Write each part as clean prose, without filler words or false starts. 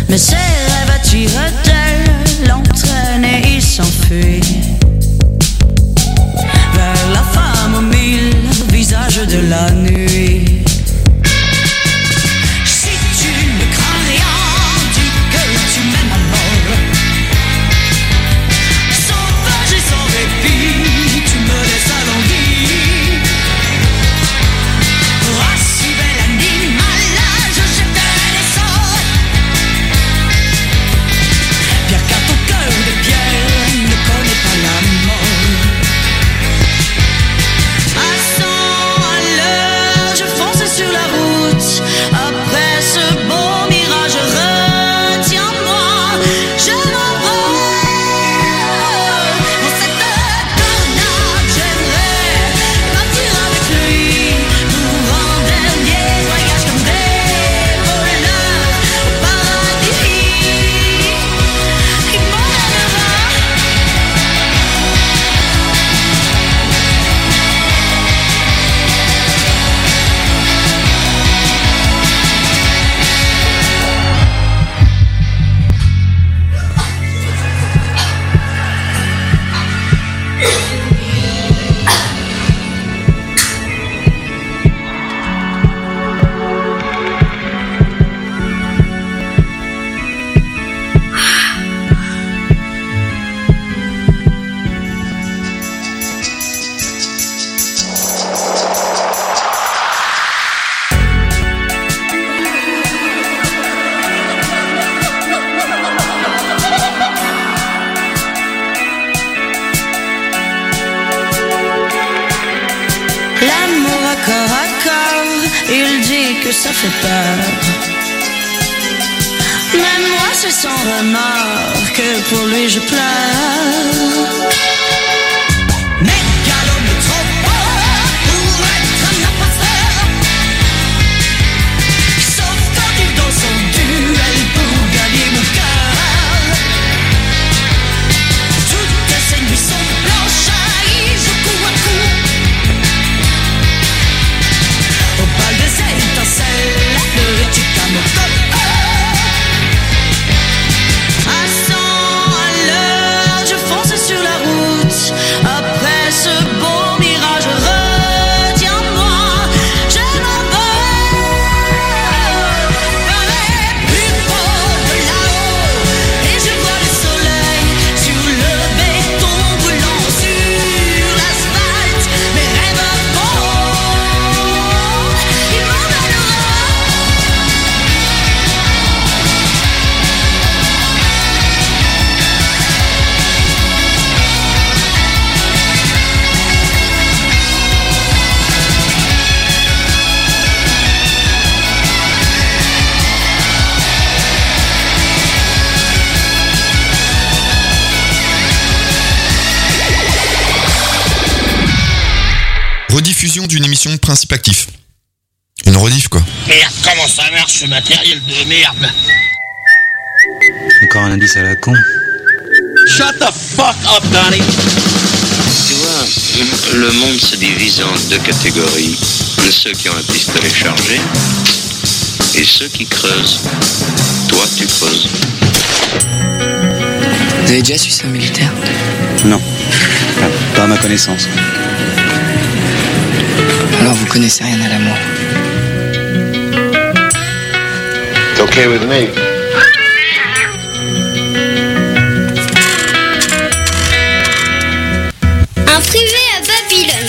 Mais ses rêves attirent-elles, l'entraînent et il s'enfuit vers la femme aux mille visages de la nuit. Si tu ne crains rien, dis que tu m'aimes à mort. Sauvage et sans répit, tu me laisses alanguir. Oh, si bel animal, je jetterai les sorts. Pierre qu'à ton cœur de pierre ne connaît pas la mort. À 100 à l'heure, je fonce sur la route. Après ce beau mirage, retiens-moi, je m'envole. Dans cette tornade, j'aimerais partir avec lui pour un dernier voyage comme des voleurs au paradis. Il m'emmènera. L'amour à corps, il dit que ça fait peur. Même moi c'est sans remords que pour lui je pleure. Mais galop trop fort pour être un imposteur. Sauf quand il danse son duel pour gagner mon cœur. Toutes ces nuits sont blanches, il joue coup à coup. Au bal des étincelles, le tic à mon corps. À 100 à l'heure, je fonce sur la route. Après ce beau mirage, retiens-moi, je m'envole vers les plus beaux de là-haut. Et je vois le soleil sur le béton brûlant sur l'asphalte. Mes rêves vont, il m'emmènera. Rediffusion d'une émission de Principe Actif. Une rediff quoi. Merde, comment ça marche ce matériel de merde? Encore un indice à la con. Shut the fuck up, Donnie! Tu vois, le monde se divise en deux catégories. Ceux qui ont un pistolet chargé et ceux qui creusent. Toi, tu creuses. Vous avez déjà suivi un militaire? Non. Pas à ma connaissance. Alors vous connaissez rien à l'amour. It's okay with me. Un privé à Babylone.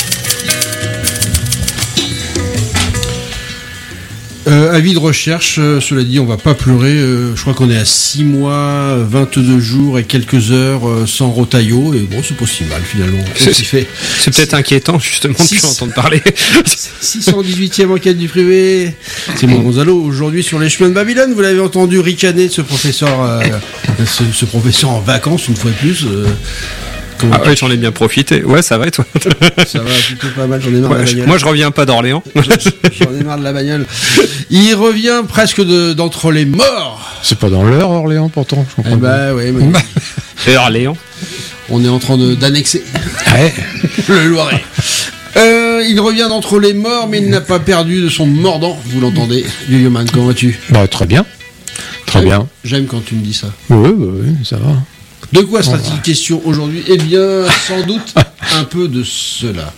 Avis de recherche, cela dit, on va pas pleurer. Je crois qu'on est à 6 mois, 22 jours et quelques heures sans Rotaillot. Et bon, c'est pas si mal finalement. C'est peut-être inquiétant justement de plus entendre parler. 618e enquête du privé. C'est mon Gonzalo. Aujourd'hui sur les chemins de Babylone, vous l'avez entendu ricaner de ce professeur, ce professeur en vacances une fois de plus. Ah ouais, j'en ai bien profité. Ouais, ça va et toi? Ça va plutôt pas mal, j'en ai marre de la bagnole. Moi, je reviens pas d'Orléans. J'en ai marre de la bagnole. Il revient presque d'entre les morts. C'est pas dans l'heure, Orléans, pourtant. Eh bah, ouais, mais... Et Orléans. On est en train d'annexer. Ouais. Le Loiret. Il revient d'entre les morts, mais il n'a pas perdu de son mordant, vous l'entendez. Yo-Yo Man, comment vas-tu? Bah, très bien. Très bien. J'aime quand tu me dis ça. Oui, ça va. De quoi sera-t-il question aujourd'hui? Eh bien, sans doute un peu de cela.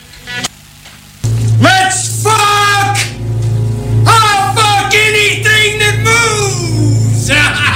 Let's fuck! I'll fuck anything that moves!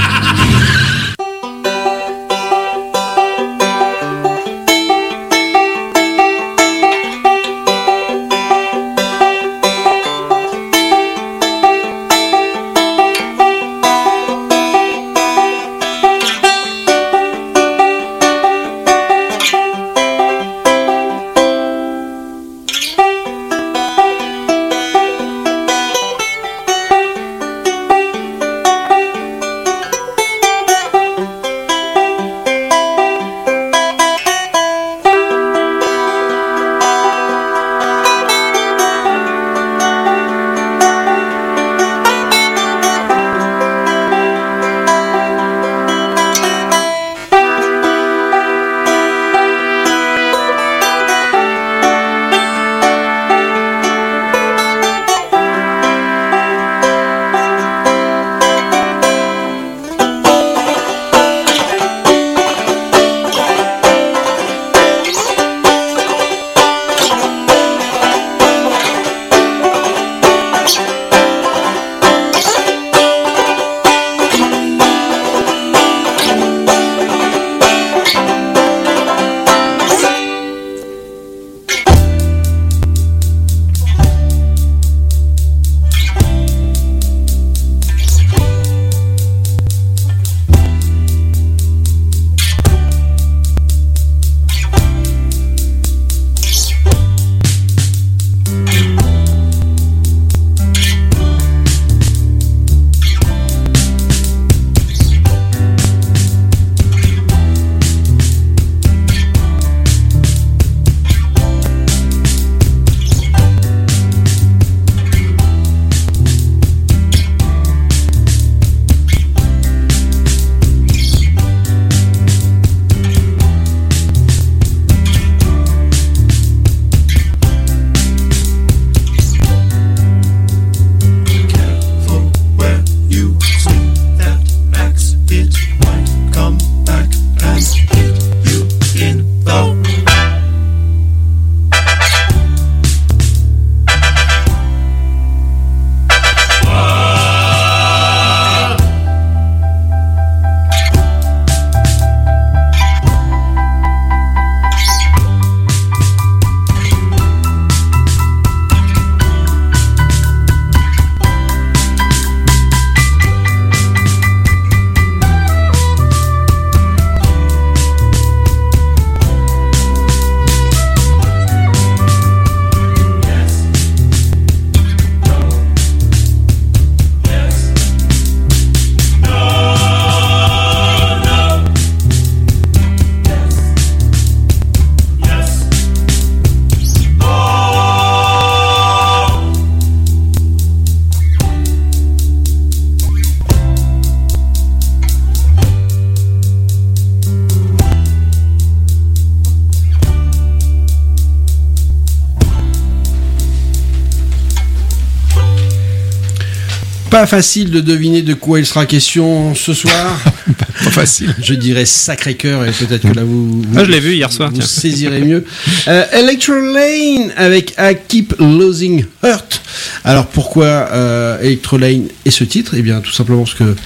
Pas facile de deviner de quoi il sera question ce soir. Pas facile. Je dirais Sacré-Cœur, et peut-être que là vous je l'ai vu hier soir. Vous saisirez mieux. Electro Lane avec I Keep Losing Hurt. Alors pourquoi Electro Lane et ce titre? Eh bien tout simplement parce que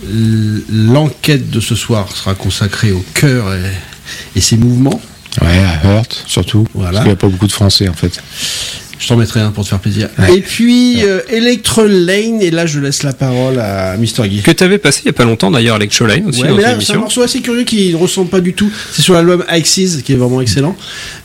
l'enquête de ce soir sera consacrée au cœur et ses mouvements. Ouais, à Hurt surtout. Voilà. Parce qu'il n'y a pas beaucoup de français en fait. Je t'en mettrai un pour te faire plaisir. Ouais. Et puis Electro Lane, et là je laisse la parole à Mr. Guy. Que t'avais passé il y a pas longtemps d'ailleurs, Electro Lane aussi, dans mais là, l'émission. c'est un morceau assez curieux qui ne ressemble pas du tout. C'est sur l'album Axis qui est vraiment excellent.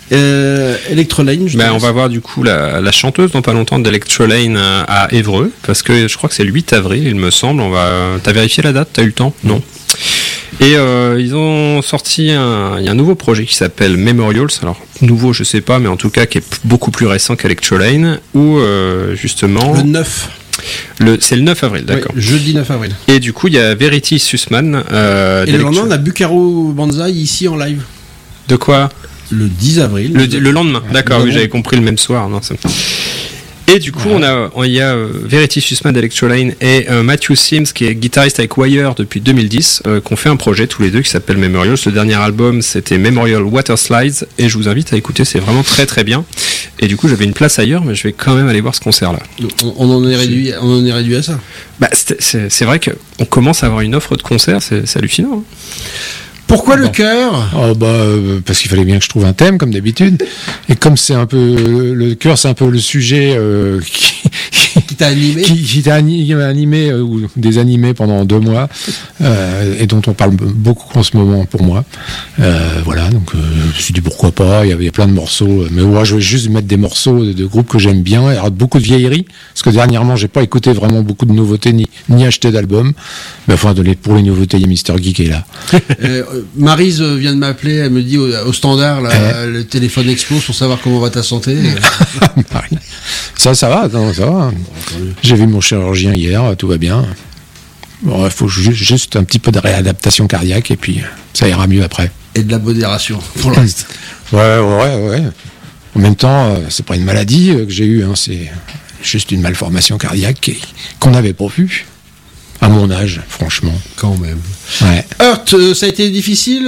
Electro Lane. On va voir du coup la chanteuse dans pas longtemps d'Electro Lane à Évreux, parce que je crois que c'est le 8 avril il me semble. T'as vérifié la date? T'as eu le temps? Non. Et ils ont sorti il y a un nouveau projet qui s'appelle Memorials. Alors nouveau je sais pas, mais en tout cas qui est beaucoup plus récent qu'Electro Lane, où justement le 9. C'est le 9 avril, d'accord. Oui, jeudi 9 avril. Et du coup il y a Verity Sussman. Et le lendemain on a Bucaro Banzai ici en live. De quoi? Le 10 avril. Le lendemain, d'accord, oui, j'avais compris le même soir. Non, Et du coup, il y a Verity Sussman d'Electroline et Matthew Sims, qui est guitariste avec Wire depuis 2010, qui ont fait un projet tous les deux qui s'appelle Memorial. Ce dernier album, c'était Memorial Water Slides, et je vous invite à écouter, c'est vraiment très très bien. Et du coup, j'avais une place ailleurs, mais je vais quand même aller voir ce concert-là. On en est réduit à ça. Bah, c'est vrai qu'on commence à avoir une offre de concert, c'est hallucinant. Hein. Pourquoi le chœur ? Parce qu'il fallait bien que je trouve un thème, comme d'habitude. Et comme c'est un peu le chœur, c'est un peu le sujet qui t'a animé, qui t'a animé ou des animés pendant 2 mois, et dont on parle beaucoup en ce moment pour moi. Voilà, donc je me suis dit pourquoi pas. Il y avait plein de morceaux, mais moi je voulais juste mettre des morceaux de groupes que j'aime bien. Il y a beaucoup de vieilleries, parce que dernièrement j'ai pas écouté vraiment beaucoup de nouveautés ni acheté d'albums. Mais enfin, pour les nouveautés, il y a Mister Geek qui est là. Maryse vient de m'appeler, elle me dit au standard, là, le téléphone explose pour savoir comment va ta santé. Marie. Ça va, non, ça va. J'ai vu mon chirurgien hier, tout va bien. Bon, il faut juste un petit peu de réadaptation cardiaque et puis ça ira mieux après. Et de la modération pour le reste. Ouais. En même temps, c'est pas une maladie que j'ai eue, hein, c'est juste une malformation cardiaque qu'on n'avait pas vue. À mon âge, franchement. Quand même. Ouais. Heurt, ça a été difficile,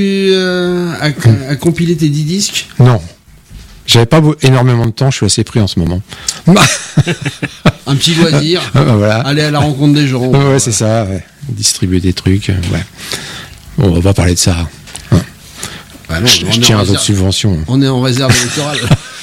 à compiler tes 10 disques ? Non. J'avais pas énormément de temps, je suis assez pris en ce moment. Un petit loisir. Voilà. Aller à la rencontre des gens. Ouais, c'est ça, ouais. Distribuer des trucs, ouais. Bon, on va pas parler de ça. Hein. Bah non, je tiens à votre subvention. On est en réserve électorale.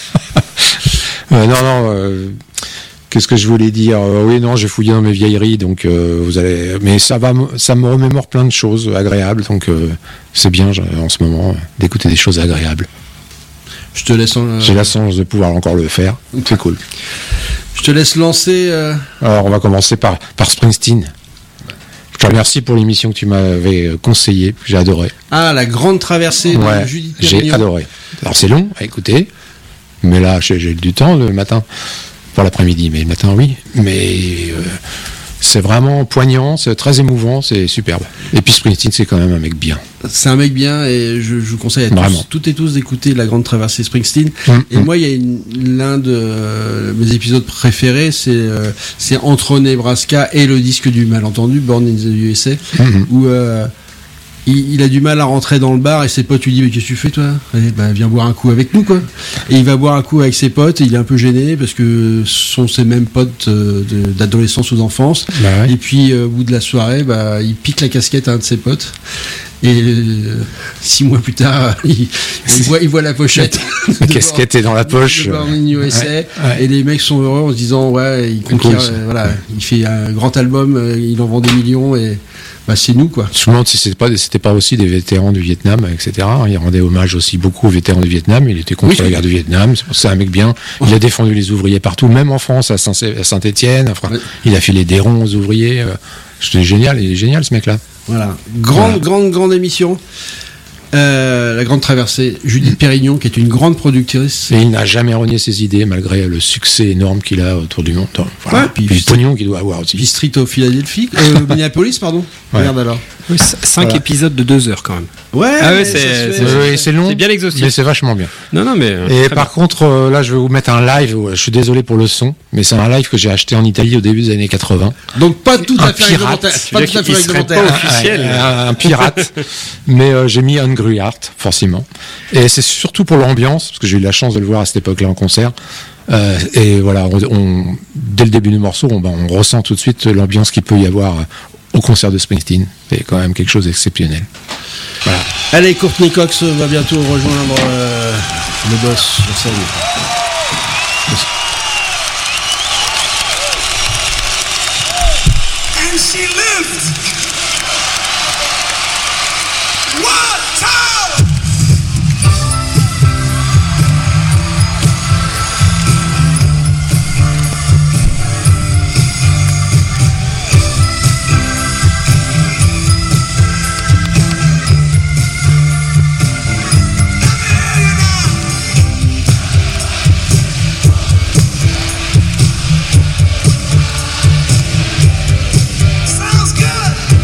Non. Qu'est-ce que je voulais dire ? Oui, non, j'ai fouillé dans mes vieilleries, donc vous allez. Mais ça me remémore plein de choses agréables, donc c'est bien en ce moment d'écouter des choses agréables. Je te laisse. J'ai la chance de pouvoir encore le faire. C'est cool. Je te laisse lancer. Alors, on va commencer par Springsteen. Je te remercie pour l'émission que tu m'avais conseillée. J'ai adoré. Ah, la grande traversée de Judith Pérignon. J'ai adoré. Alors, c'est long à écouter, mais là, j'ai du temps le matin. Pour l'après-midi, mais le matin, oui. Mais c'est vraiment poignant, c'est très émouvant, c'est superbe. Et puis Springsteen, c'est quand même un mec bien. C'est un mec bien, et je vous conseille à toutes et tous d'écouter La Grande Traversée Springsteen. Et moi, il y a l'un de mes épisodes préférés, c'est entre Nebraska et le disque du malentendu, Born in the USA, où il a du mal à rentrer dans le bar et ses potes lui disent mais qu'est-ce que tu fais toi ? Viens boire un coup avec nous quoi. Et il va boire un coup avec ses potes et il est un peu gêné parce que ce sont ses mêmes potes d'adolescence ou d'enfance. Et puis au bout de la soirée il pique la casquette à un de ses potes et 6 mois plus tard il voit la pochette. La casquette est dans la poche. Et les mecs sont heureux en se disant il conquiert, il fait un grand album, il en vend des millions et c'est nous quoi. Je me demande si c'était pas aussi des vétérans du Vietnam, etc. Il rendait hommage aussi beaucoup aux vétérans du Vietnam. Il était contre la guerre du Vietnam. C'est un mec bien. Il a défendu les ouvriers partout, même en France, à Saint-Étienne. Enfin, il a filé des ronds aux ouvriers. C'était génial. Il est génial ce mec-là. Voilà. Grande émission. La Grande Traversée, Judith Pérignon, qui est une grande productrice. Et il n'a jamais renié ses idées, malgré le succès énorme qu'il a autour du monde. Voilà. Puis le pognon qu'il doit avoir aussi. Puis Street of Philadelphie, Minneapolis, pardon. Regarde alors. Oui, 5 épisodes de 2 heures quand même. Ouais, c'est long. C'est bien exhaustif. Mais c'est vachement bien. Non, mais. Et par contre, là, je vais vous mettre un live. Je suis désolé pour le son, mais c'est un live que j'ai acheté en Italie au début des années 80. Donc pas tout à fait réglementaire. Pas tout à fait réglementaire. Officiel. Un pirate. Mais j'ai mis Hungry Heart, forcément. Et c'est surtout pour l'ambiance, parce que j'ai eu la chance de le voir à cette époque-là en concert. Et voilà, dès le début du morceau, on ressent tout de suite l'ambiance qu'il peut y avoir au concert de Springsteen. C'est quand même quelque chose d'exceptionnel. Voilà. Allez, Courtney Cox va bientôt rejoindre le boss sur scène. And she lived. One time. Sounds good.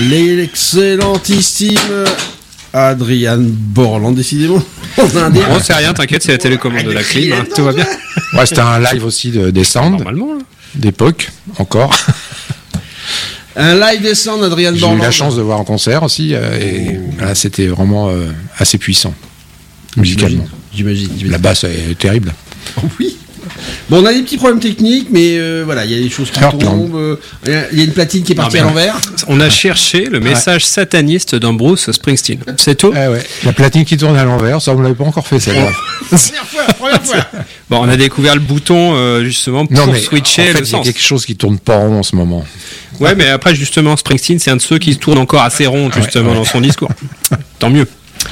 L'excellentissime Adrien Borland, décidément. On a un Bon, c'est rien, t'inquiète, c'est la télécommande de la clim, hein, tout va bien. Ouais, c'était un live aussi des Sound, Normalement, là. d'époque, encore. Un live des Sound, Adrien J'ai Borland. eu la chance de voir en concert aussi, et voilà, c'était vraiment assez puissant, musicalement. J'imagine. La basse est terrible. Oh oui. Bon, on a des petits problèmes techniques, mais voilà, il y a des choses qui Heartland. tombent. Il y a une platine qui est partie Non, à mais l'envers. On a cherché le message sataniste d'un Bruce Springsteen. C'est tout. Ah ouais. La platine qui tourne à l'envers, ça on ne l'avait pas encore fait celle-là. Première fois. Bon, on a découvert le bouton justement pour Non mais switcher en fait, le il y a sens. quelque chose qui tourne pas rond en ce moment. Ouais, mais après justement, Springsteen, c'est un de ceux qui tourne encore assez rond justement dans son discours. Tant mieux.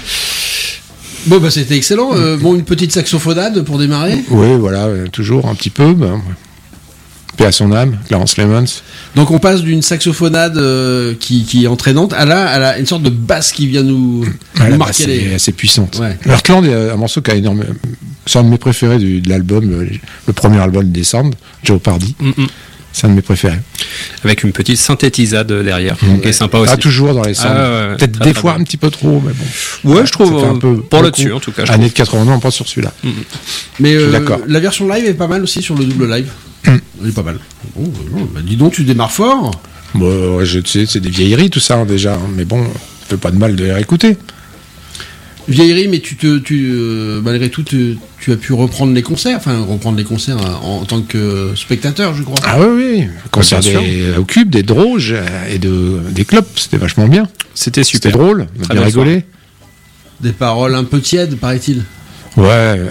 Bon, bah c'était excellent. Bon, une petite saxophonade pour démarrer. Oui, voilà, toujours un petit peu. Paix à son âme, Clarence Clemons. Donc on passe d'une saxophonade qui est entraînante à une sorte de basse qui vient nous La marquer basse les... est assez puissante. Ouais. Heartland est un morceau qui a énormément. C'est un de mes préférés de l'album, le premier album des Sound, Joe Pardy. C'est un de mes préférés. Avec une petite synthétisade derrière, qui est sympa aussi. Pas toujours dans les Sound. ouais, Peut-être très, des très fois bon. un petit peu trop, mais bon. Ouais, je trouve ça fait un peu pour le beaucoup. dessus en tout cas. Je Année trouve. de 80, non, pas sur celui-là. Mais Je suis d'accord. la version live est pas mal aussi sur le double live. Elle est pas mal. Bon, bah, dis donc, tu démarres fort. Bon, ouais, je sais, c'est des vieilleries tout ça déjà, hein, mais bon, ça fait pas de mal de les réécouter. Vieillerie, mais malgré tout, tu as pu reprendre les concerts, en tant que spectateur, je crois. Ah oui, concert bien sûr. au Cube, des Droges et des clubs, c'était vachement bien. C'était C'était super. drôle, on a Très bien belle rigolé. Des paroles un peu tièdes, paraît-il. Ouais.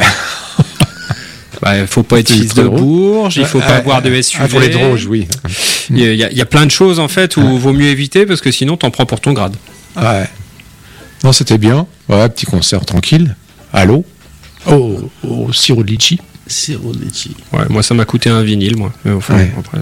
Bah, faut pas être C'est fils trop de drôle. Bourges, il faut pas avoir de SUV. Pour les Droges, oui. Il y a plein de choses en fait où vaut mieux éviter parce que sinon t'en prends pour ton grade. Ouais. Non, c'était bien. Ouais, petit concert tranquille. À l'eau. Au sirop de litchi. Sirop de litchi. Ouais, moi ça m'a coûté un vinyle, moi. Mais enfin, Ouais. après.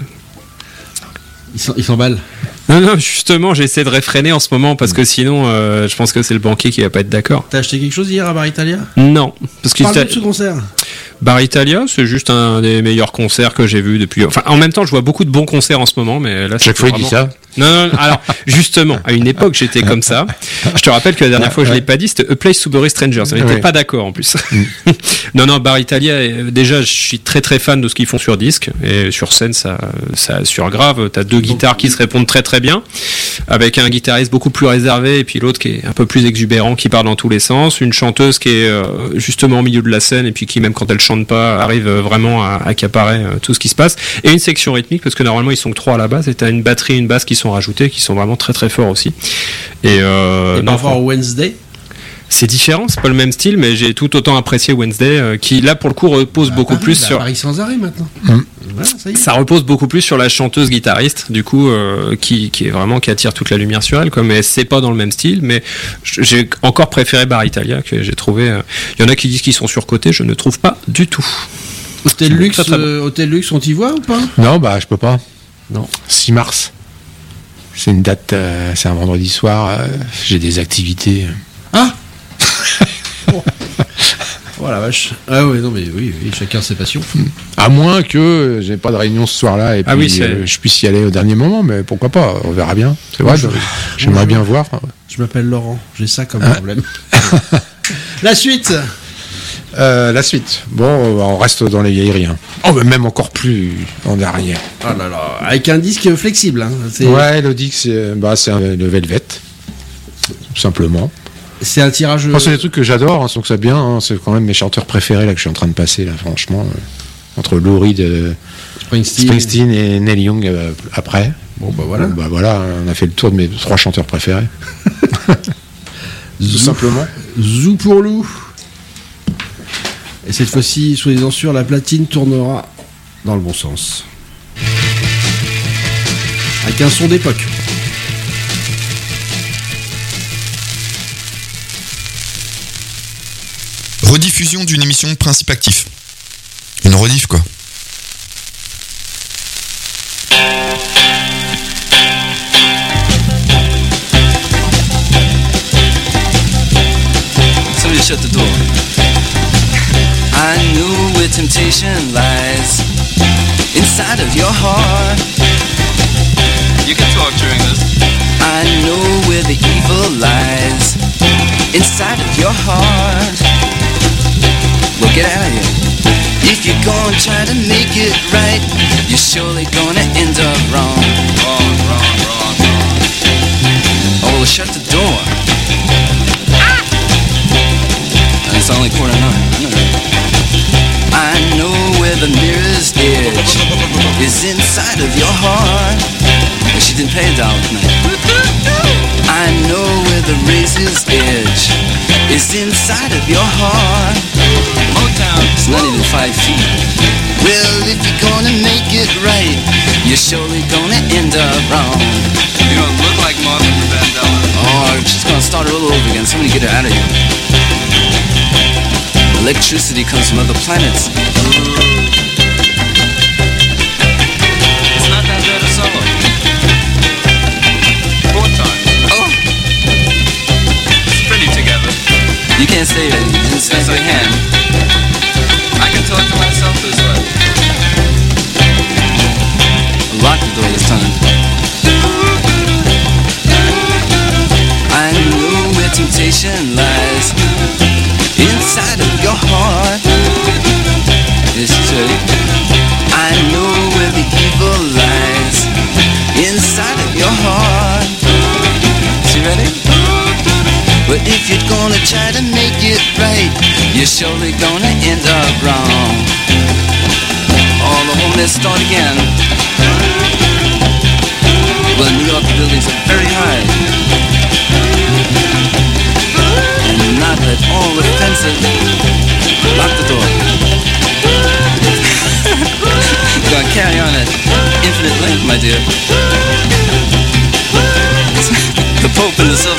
Il s'emballe. Non, justement, j'essaie de réfréner en ce moment parce que sinon, je pense que c'est le banquier qui va pas être d'accord. T'as acheté quelque chose hier à Bar Italia? Non, parce que Parle-nous de ce concert. Bar Italia, c'est juste un des meilleurs concerts que j'ai vu depuis. Enfin, en même temps, je vois beaucoup de bons concerts en ce moment, mais là, Chaque fois, il dit ça. Non, alors, justement, à une époque, j'étais comme ça. Je te rappelle que la dernière fois, je l'ai pas dit, c'était A Place to Bury Strangers. On n'était pas d'accord, en plus. Non, Bar Italia, déjà, je suis très très fan de ce qu'ils font sur disque. Et sur scène, ça assure grave. T'as deux guitares qui se répondent très très bien. Avec un guitariste beaucoup plus réservé, et puis l'autre qui est un peu plus exubérant, qui part dans tous les sens. Une chanteuse qui est justement au milieu de la scène, et puis qui, même quand elle chante pas, arrive vraiment à accaparer tout ce qui se passe. Et une section rythmique, parce que normalement, ils sont que 3 à la base, et t'as une batterie et une basse qui sont rajoutées, qui sont vraiment très très forts aussi. Et par rapport à Wednesday, c'est différent, c'est pas le même style, mais j'ai tout autant apprécié Wednesday, qui là pour le coup repose beaucoup plus sur. Paris sans arrêt maintenant. Voilà, ça y est. Ça repose beaucoup plus sur la chanteuse guitariste, du coup, qui est vraiment qui attire toute la lumière sur elle, quoi. Mais c'est pas dans le même style. Mais j'ai encore préféré Bar Italia, que j'ai trouvé. Il y en a qui disent qu'ils sont surcotés, je ne trouve pas du tout. Hôtel Luxe, Hôtel Luxe, on t'y voit ou pas? Non, bah, je peux pas. Non. 6 mars. C'est une date, c'est un vendredi soir. J'ai des activités. Ah. Oh la vache. Ah ouais, non mais oui, chacun ses passions. À moins que j'ai pas de réunion ce soir-là et puis je puisse y aller au dernier moment, mais pourquoi pas, on verra bien. C'est vrai, j'aimerais bien voir. Je m'appelle Laurent, j'ai ça comme problème. La suite. La suite. Bon, on reste dans les vieilleries. Hein. Oh, mais même encore plus en arrière. Oh là là, avec un disque flexible. Hein. Ouais, le disque, c'est le Velvet, tout simplement. C'est un tirage. C'est des trucs que j'adore, hein, donc c'est bien. Hein, c'est quand même mes chanteurs préférés là que je suis en train de passer là, franchement. Entre Lou Reed, Springsteen et Neil Young après. Bon bah voilà. Bon, bah voilà, on a fait le tour de mes 3 chanteurs préférés. Tout simplement. Zou pour Lou. Et cette fois-ci, soyez-en sûrs, la platine tournera dans le bon sens. Avec un son d'époque. Rediffusion d'une émission Principe Actif. Une rediff, quoi. Somebody shut the door. I knew where temptation lies inside of your heart. You can talk during this. I know where the evil lies inside of your heart. Well, get out of here. If you're gonna try to make it right, you're surely gonna end up wrong. Wrong, wrong, wrong, wrong. Oh, well, shut the door. It's only 8:45. I know where the mirror's edge is inside of your heart. Well, she didn't pay $1 tonight. I know where the razor's edge is inside of your heart. Motown, it's not even 5 feet. Well, if you're gonna make it right, you're surely gonna end up wrong. You don't look like Martha Vandella. Oh, she's gonna start all over again. Somebody get her out of here. Electricity comes from other planets. It's not that bad a solo. 4 times. Oh! It's pretty together. You can't say that. You didn't snap your hand. I can talk to myself this way. Lock the door this time. I know where temptation lies inside of your heart. It's true. I know where the evil lies inside of your heart. You ready? But if you're gonna try to make it right, you're surely gonna end up wrong. All the whole mess start again. Well, New York buildings are very high, and not at all offensive. Lock the door. You're gonna carry on at infinite length, my dear. The Pope and the Silver